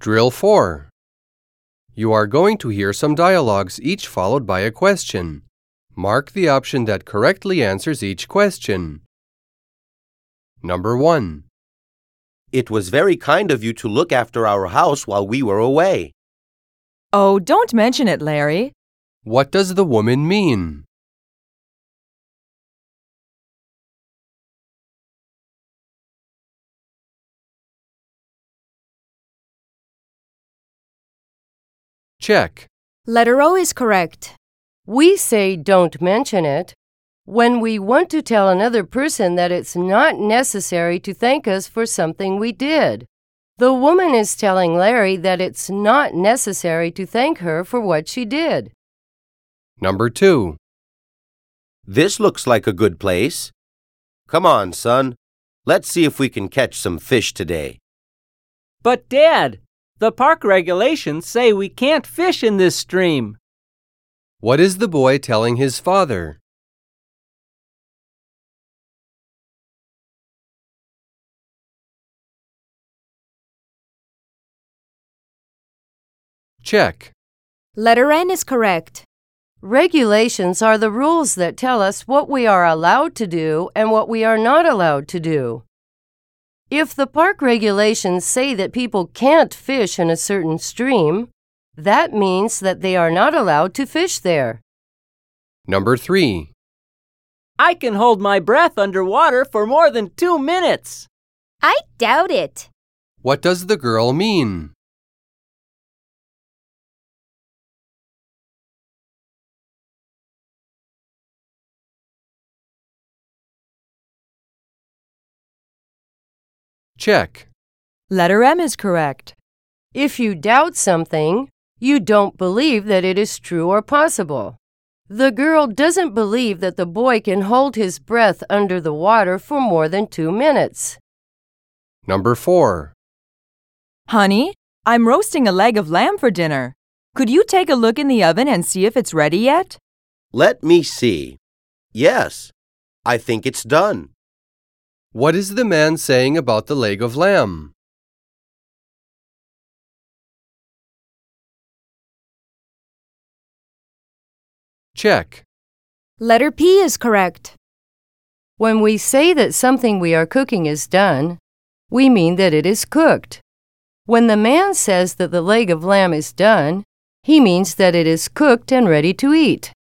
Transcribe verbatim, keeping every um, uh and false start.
Drill four. You are going to hear some dialogues, each followed by a question. Mark the option that correctly answers each question. Number one. It was very kind of you to look after our house while we were away. Oh, don't mention it, Larry. What does the woman mean? Check. Letter O is correct. We say don't mention it when we want to tell another person that it's not necessary to thank us for something we did. The woman is telling Larry that it's not necessary to thank her for what she did. Number two. This looks like a good place. Come on, son. Let's see if we can catch some fish today. But, Dad, the park regulations say we can't fish in this stream. What is the boy telling his father? Check. Letter N is correct. Regulations are the rules that tell us what we are allowed to do and what we are not allowed to do. If the park regulations say that people can't fish in a certain stream, that means that they are not allowed to fish there. Number three. I can hold my breath underwater for more than two minutes. I doubt it. What does the girl mean? Check. Letter M is correct. If you doubt something, you don't believe that it is true or possible. The girl doesn't believe that the boy can hold his breath under the water for more than two minutes. Number four. Honey, I'm roasting a leg of lamb for dinner. Could you take a look in the oven and see if it's ready yet? Let me see. Yes, I think it's done. What is the man saying about the leg of lamb? Check. Letter P is correct. When we say that something we are cooking is done, we mean that it is cooked. When the man says that the leg of lamb is done, he means that it is cooked and ready to eat.